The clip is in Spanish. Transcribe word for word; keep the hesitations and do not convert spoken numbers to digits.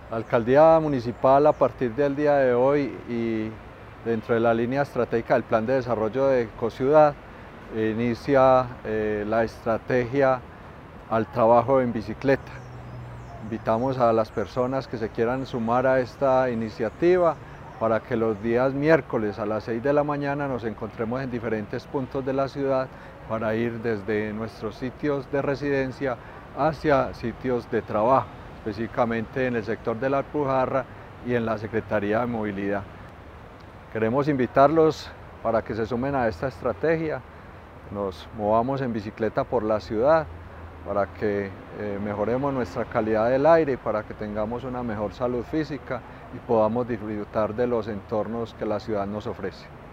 La alcaldía municipal, a partir del día de hoy y dentro de la línea estratégica del plan de desarrollo de Ecociudad, inicia eh, la estrategia al trabajo en bicicleta. Invitamos a las personas que se quieran sumar a esta iniciativa para que los días miércoles a las seis de la mañana nos encontremos en diferentes puntos de la ciudad para ir desde nuestros sitios de residencia hacia sitios de trabajo, específicamente en el sector de la Alpujarra y en la Secretaría de Movilidad. Queremos invitarlos para que se sumen a esta estrategia, nos movamos en bicicleta por la ciudad, para que eh, mejoremos nuestra calidad del aire, para que tengamos una mejor salud física y podamos disfrutar de los entornos que la ciudad nos ofrece.